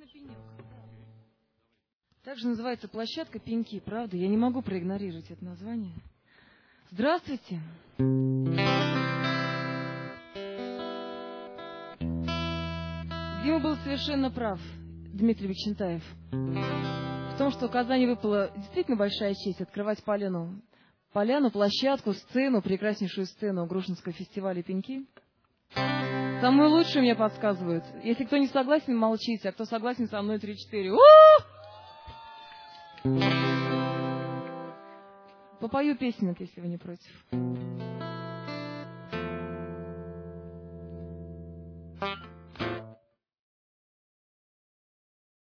пенек. Также называется площадка «Пеньки», правда? Я не могу проигнорировать это название. Здравствуйте. Дима был совершенно прав, Дмитрий Бекчентаев, в том, что Казани выпала действительно большая честь открывать поляну, площадку, сцену, прекраснейшую сцену Грушинского фестиваля «Пеньки». Самую лучшую мне подсказывают. Если кто не согласен, молчите, а кто согласен со мной, 3-4. Попою песенок, если вы не против.